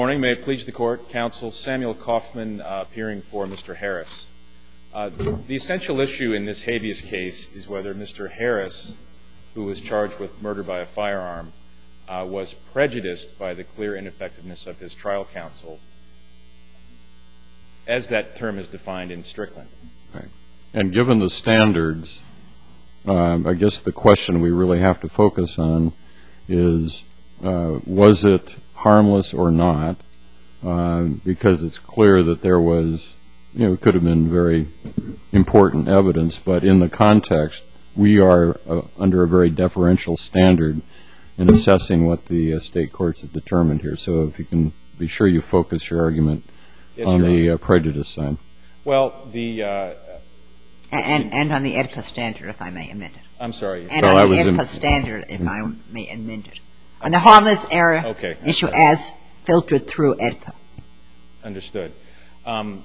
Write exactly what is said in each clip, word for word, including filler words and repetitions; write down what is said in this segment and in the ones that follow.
Good morning. May it please the Court. Counsel Samuel Kaufman uh, appearing for Mister Harris. Uh, the essential issue in this habeas case is whether Mister Harris, who was charged with murder by a firearm, uh, was prejudiced by the clear ineffectiveness of his trial counsel, as that term is defined in Strickland. Right. And given the standards, um, I guess the question we really have to focus on is, uh, was it harmless or not? Uh, because it's clear that there was, you know, it could have been very important evidence, but in the context, we are uh, under a very deferential standard in assessing what the uh, state courts have determined here. So if you can be sure you focus your argument yes, on the uh, prejudice side. Well, the... Uh, and, and on the E D P A standard, if I may amend it. I'm sorry. And well, on the E D P A in, standard, if I may amend it. On the harmless error okay. issue as filtered through E D P A. Understood. Um,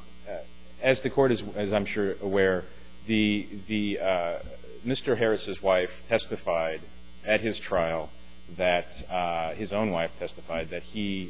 as the Court is, as I'm sure aware, the the uh, Mister Harris's wife testified at his trial that uh, his own wife testified that he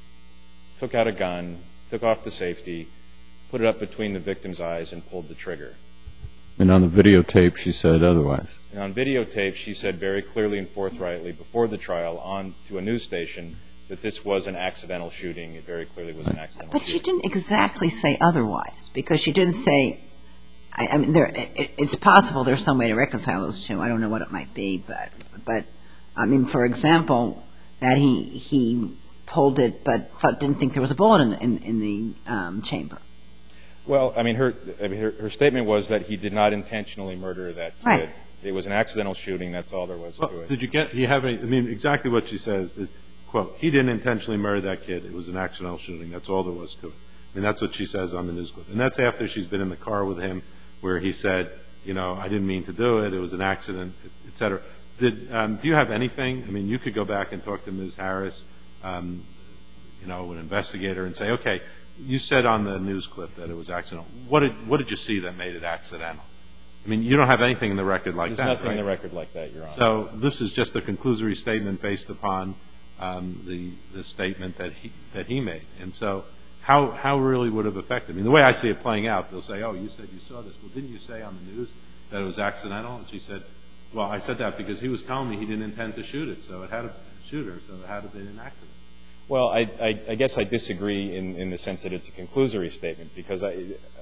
took out a gun, took off the safety, put it up between the victim's eyes, and pulled the trigger. And on the videotape, she said otherwise. And on videotape, she said very clearly and forthrightly before the trial on to a news station that this was an accidental shooting. It very clearly was an accidental but shooting. But she didn't exactly say otherwise, because she didn't say, I, I mean, there, it, it's possible there's some way to reconcile those two. I don't know what it might be, but, but I mean, for example, that he he pulled it but thought, didn't think there was a bullet in, in, in the um, chamber. Well, I mean, her, I mean her, her statement was that he did not intentionally murder that kid. Right. It was an accidental shooting. That's all there was well, to it. Did you get, you have any, I mean, exactly what she says is, quote, he didn't intentionally murder that kid. It was an accidental shooting. That's all there was to it. I mean, that's what she says on the news clip. And that's after she's been in the car with him where he said, you know, I didn't mean to do it. It was an accident, et cetera. Did, um, do you have anything? I mean, you could go back and talk to Miz Harris, um, you know, an investigator, and say, okay, you said on the news clip that it was accidental. What did, what did you see that made it accidental? I mean, you don't have anything in the record like There's that, nothing right? in the record like that, Your Honor. So this is just a conclusory statement based upon um, the the statement that he that he made. And so how how really would it have affected? I mean, the way I see it playing out, they'll say, oh, you said you saw this. Well, didn't you say on the news that it was accidental? And she said, well, I said that because he was telling me he didn't intend to shoot it, so it had a shoot her, so it had to have been an accident. Well, I, I, I guess I disagree in, in the sense that it's a conclusory statement because, I,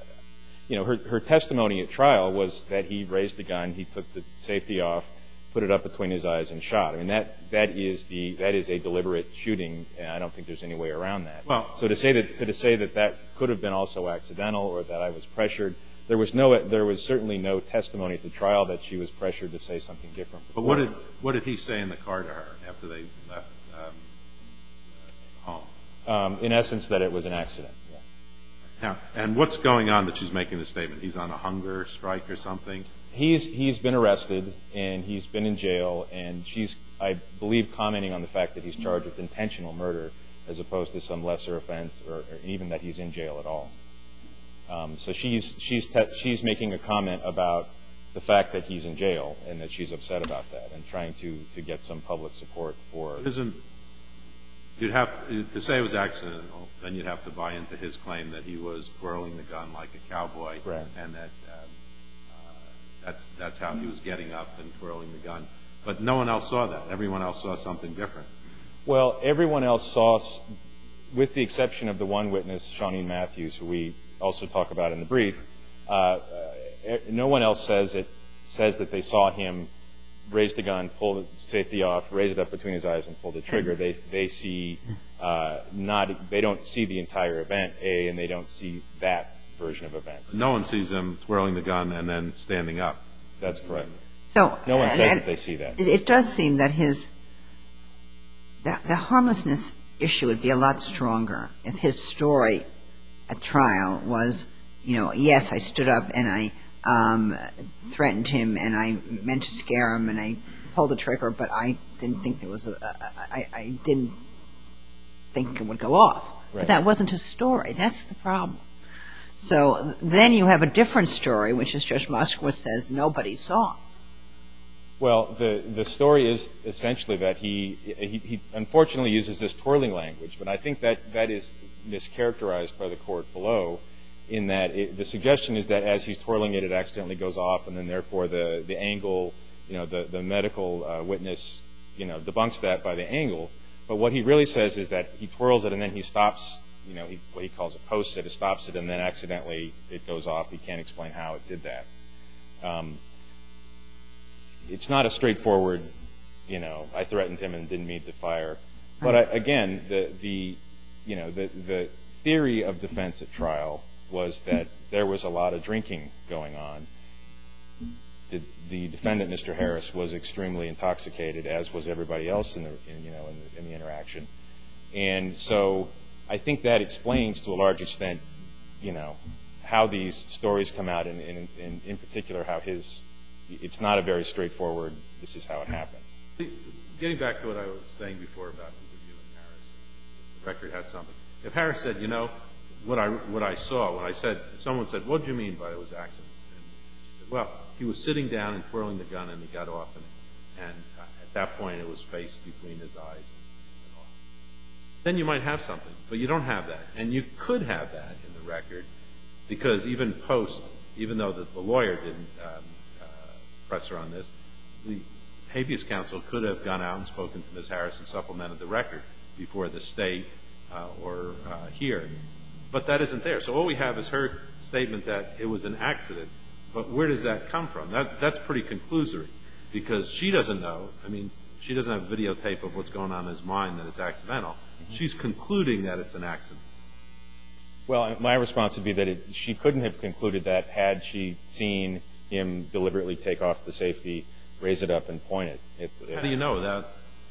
you know, her, her testimony at trial was that he raised the gun, he took the safety off, put it up between his eyes, and shot. I mean, that, that is the that is a deliberate shooting, and I don't think there's any way around that. Well, so to say that to say that that could have been also accidental or that I was pressured, there was no there was certainly no testimony at the trial that she was pressured to say something different. But what did what did he say in the car to her after they left? Home. Um, in essence, that it was an accident. Yeah. Now, and what's going on that she's making the statement? He's on a hunger strike or something? He's he's been arrested and he's been in jail, and she's, I believe, commenting on the fact that he's charged with intentional murder as opposed to some lesser offense, or, or even that he's in jail at all. Um, so she's she's te- she's making a comment about the fact that he's in jail and that she's upset about that and trying to to get some public support for. Isn't You'd have to say it was accidental, then you'd have to buy into his claim that he was twirling the gun like a cowboy, right. and that um, uh, that's that's how he was getting up and twirling the gun. But no one else saw that. Everyone else saw something different. Well, everyone else saw, with the exception of the one witness, Shawneen Matthews, who we also talk about in the brief, uh, no one else says it says that they saw him raise the gun, pull the safety off, raise it up between his eyes, and pull the trigger. They they see uh, not they don't see the entire event, A, and they don't see that version of events. No one sees him twirling the gun and then standing up. That's correct. So no one uh, says that they see that. It, it does seem that his the, the harmlessness issue would be a lot stronger if his story at trial was, you know, yes, I stood up and I Um, threatened him, and I meant to scare him, and I pulled the trigger, but I didn't think there was a, I, I didn't think it would go off. Right. But that wasn't his story. That's the problem. So then you have a different story, which is Judge Moskowitz says nobody saw. Well, the, the story is essentially that he, he, he unfortunately uses this twirling language, but I think that that is mischaracterized by the court below in that it, the suggestion is that as he's twirling it, it accidentally goes off, and then therefore the, the angle, you know, the, the medical uh, witness, you know, debunks that by the angle. But what he really says is that he twirls it and then he stops, you know, he, what he calls a post it, it stops it, and then accidentally it goes off. He can't explain how it did that. Um, it's not a straightforward, you know, I threatened him and didn't mean to fire. But I, again, the, the, you know, the, the theory of defense at trial was that there was a lot of drinking going on. The, the defendant, Mister Harris, was extremely intoxicated, as was everybody else in the, in, you know, in the, in the interaction. And so I think that explains to a large extent, you know, how these stories come out, and in, in, in particular how his, it's not a very straightforward, this is how it happened. Getting back to what I was saying before about interviewing Harris, the record had something. If Harris said, you know, what I, what I saw, when I said, if someone said, what do you mean by it was accident? And she said, well, he was sitting down and twirling the gun and he got off, and, and at that point it was faced between his eyes. And off. Then you might have something, but you don't have that. And you could have that in the record because even post, even though the, the lawyer didn't um, uh, press her on this, the habeas counsel could have gone out and spoken to Miz Harris and supplemented the record before the state uh, or uh, here. But that isn't there. So all we have is her statement that it was an accident. But where does that come from? That, that's pretty conclusory because she doesn't know. I mean, she doesn't have a videotape of what's going on in his mind that it's accidental. Mm-hmm. She's concluding that it's an accident. Well, my response would be that it, she couldn't have concluded that had she seen him deliberately take off the safety, raise it up, and point it. it, it How do you know that?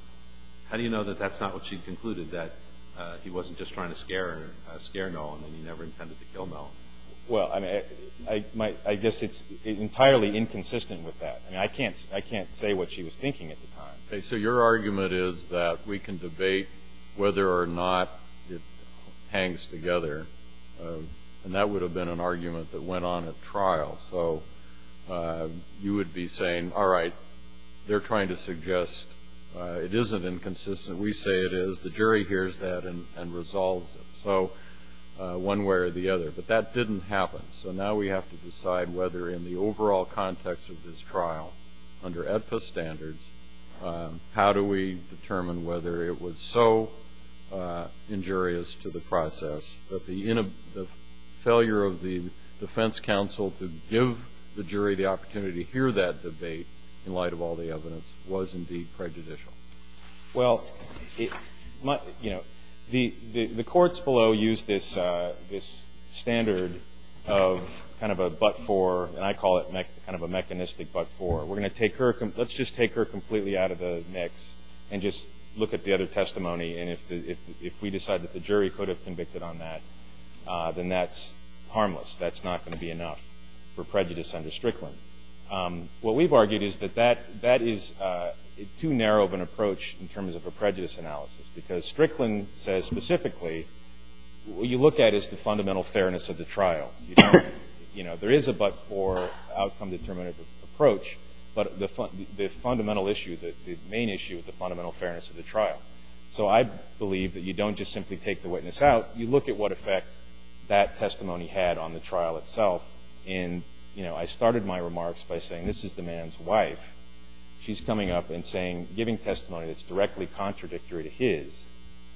How do you know that that's not what she concluded, that uh, he wasn't just trying to scare her, uh, scare Nolan, and he never intended to kill Nolan? Well, I mean, I, I, my, I guess it's entirely inconsistent with that. I mean, I can't, I can't say what she was thinking at the time. Okay, so your argument is that we can debate whether or not it hangs together, uh, and that would have been an argument that went on at trial. So uh, you would be saying, all right, they're trying to suggest uh, it isn't inconsistent. We say it is. The jury hears that and, and resolves it. So. Uh, one way or the other. But that didn't happen. So now we have to decide whether in the overall context of this trial, under E D P A standards, um, how do we determine whether it was so uh, injurious to the process that the, in a, the failure of the defense counsel to give the jury the opportunity to hear that debate in light of all the evidence was indeed prejudicial? Well, it, my, you know, The, the, the courts below use this, uh, this standard of kind of a but-for, and I call it mech, kind of a mechanistic but-for. We're going to take her, let's just take her completely out of the mix and just look at the other testimony, and if, the, if, if we decide that the jury could have convicted on that, uh, then that's harmless. That's not going to be enough for prejudice under Strickland. Um, what we've argued is that that, that is uh, too narrow of an approach in terms of a prejudice analysis, because Strickland says specifically what you look at is the fundamental fairness of the trial. You don't, you know, there is a but-for outcome determinative approach, but the, fun, the fundamental issue, the, the main issue is the fundamental fairness of the trial. So I believe that you don't just simply take the witness out. You look at what effect that testimony had on the trial itself. And, you know, I started my remarks by saying this is the man's wife. She's coming up and saying, giving testimony that's directly contradictory to his.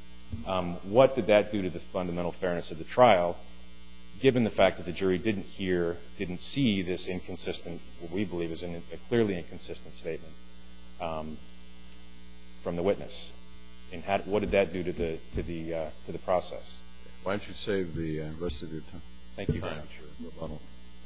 Um, what did that do to the fundamental fairness of the trial, given the fact that the jury didn't hear, didn't see this inconsistent, what we believe is a clearly inconsistent statement um, from the witness? And how, what did that do to the to the uh, to the process? Why don't you save the uh, rest of your time? Thank you very much. Rebuttal.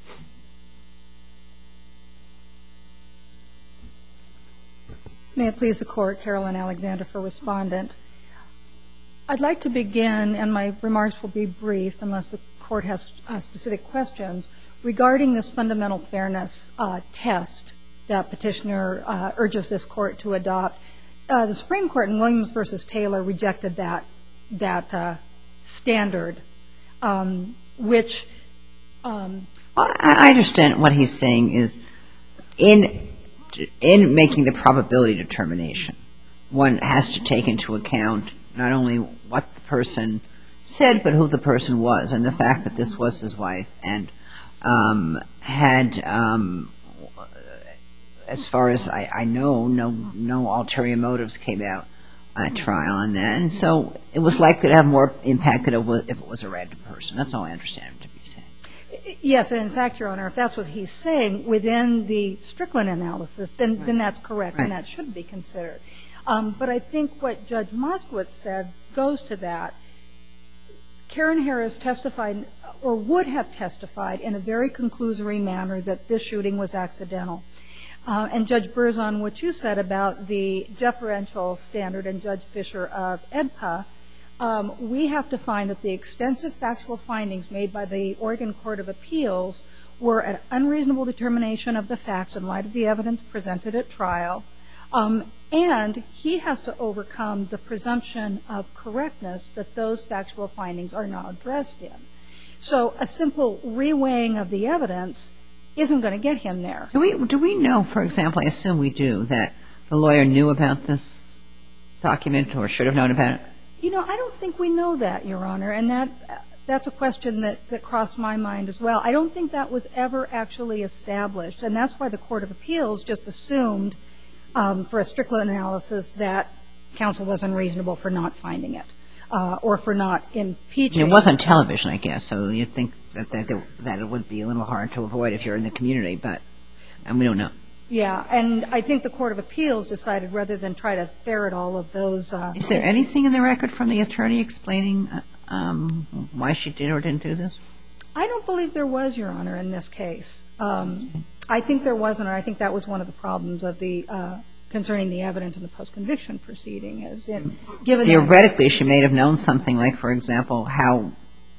May it please the Court, Carolyn Alexander for Respondent. I'd like to begin, and my remarks will be brief unless the Court has uh, specific questions, regarding this fundamental fairness uh, test that Petitioner uh, urges this Court to adopt. Uh, the Supreme Court in Williams v. Taylor rejected that, that uh, standard, um, which um, Well, I I understand what he's saying is in in making the probability determination, one has to take into account not only what the person said, but who the person was, and the fact that this was his wife and um, had, um, as far as I, I know, no no ulterior motives came out at trial on that, and so it was likely to have more impact than it was if it was a random person. That's all I understand him to be saying. Yes, and in fact, Your Honor, if that's what he's saying within the Strickland analysis, then, right. then that's correct, right. and that should be considered. Um, but I think what Judge Moskowitz said goes to that. Karen Harris testified, or would have testified, in a very conclusory manner that this shooting was accidental. Uh, and Judge Berzon, what you said about the deferential standard and Judge Fisher of E D P A, um, we have to find that the extensive factual findings made by the Oregon Court of Appeals were an unreasonable determination of the facts in light of the evidence presented at trial, um, and he has to overcome the presumption of correctness that those factual findings are not addressed in. So a simple reweighing of the evidence isn't going to get him there. Do we, do we know, for example, I assume we do, that the lawyer knew about this document or should have known about it? You know, I don't think we know that, Your Honor, and that that's a question that, that crossed my mind as well. I don't think that was ever actually established, and that's why the Court of Appeals just assumed um, for a Strickland analysis that counsel was unreasonable for not finding it uh, or for not impeaching. It was on television, I guess, so you'd think that, that, that it would be a little hard to avoid if you're in the community, but and we don't know. Yeah, and I think the Court of Appeals decided rather than try to ferret all of those. Uh, Is there anything in the record from the attorney explaining uh, um, why she did or didn't do this? I don't believe there was, Your Honor, in this case. Um, I think there wasn't, and I think that was one of the problems of the uh, concerning the evidence in the post-conviction proceeding. Is in, given theoretically, she may have known something like, for example, how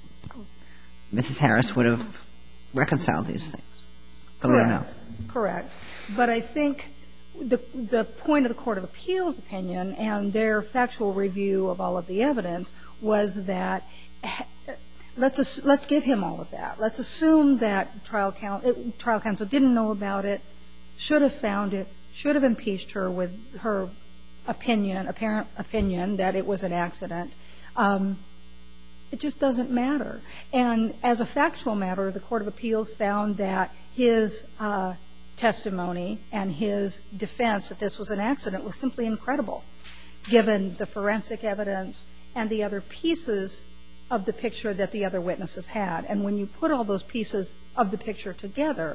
Missus Harris would have reconciled these things. But we don't know. Correct. But I think the the point of the Court of Appeals opinion and their factual review of all of the evidence was that let's let's give him all of that. Let's assume that trial counsel, trial counsel didn't know about it, should have found it, should have impeached her with her opinion, apparent opinion that it was an accident. Um, it just doesn't matter. And as a factual matter, the Court of Appeals found that his uh, testimony and his defense that this was an accident was simply incredible, given the forensic evidence and the other pieces of the picture that the other witnesses had. And when you put all those pieces of the picture together,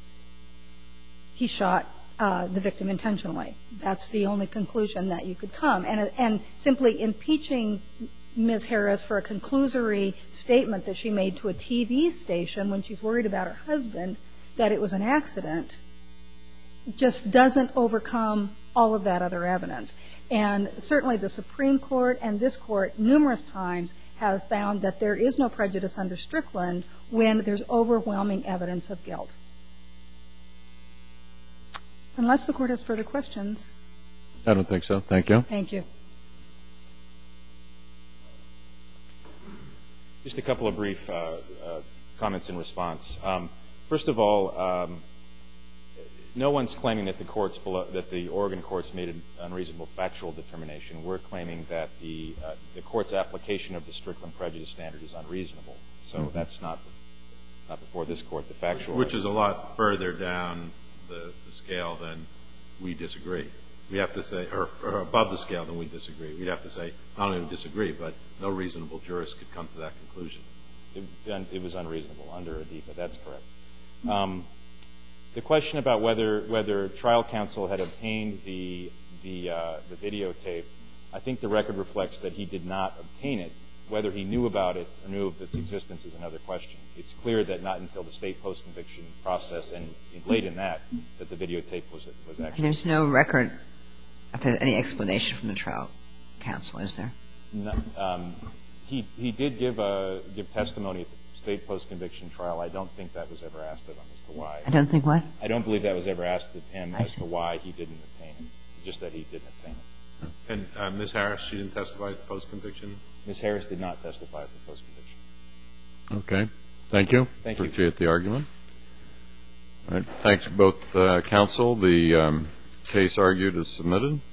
he shot uh, the victim intentionally. That's the only conclusion that you could come. And, and simply impeaching Miz Harris for a conclusory statement that she made to a T V station when she's worried about her husband that it was an accident just doesn't overcome all of that other evidence. And certainly the Supreme Court and this Court numerous times have found that there is no prejudice under Strickland when there's overwhelming evidence of guilt. Unless the Court has further questions. I don't think so. Thank you. Thank you. Just a couple of brief uh, uh, comments in response. Um, first of all, um, no one's claiming that the courts below, that the Oregon courts made an unreasonable factual determination. We're claiming that the uh, the court's application of the Strickland prejudice standard is unreasonable. So mm-hmm. that's not not before this court. The factual, which is a lot further down the, the scale than we disagree. We have to say, or, or above the scale than we disagree. We'd have to say not only we disagree, but no reasonable jurist could come to that conclusion. It, it was unreasonable under A D E P A. That's correct. Um, the question about whether whether trial counsel had obtained the the uh, the videotape, I think the record reflects that he did not obtain it. Whether he knew about it or knew of its existence is another question. It's clear that not until the state post-conviction process and late in that that the videotape was was actually. There's no record of any explanation from the trial counsel, is there? No, um, he he did give a give testimony at the state post-conviction trial. I don't think that was ever asked of him as to why. I don't think what? I don't believe that was ever asked of him I as see. to why he didn't obtain it. Just that he didn't obtain it. And uh, Miz Harris, she didn't testify at the post-conviction? Miz Harris did not testify at the post-conviction. Okay. Thank you. Thank you. Appreciate the argument. All right. Thanks both uh, counsel. The um, case argued is submitted.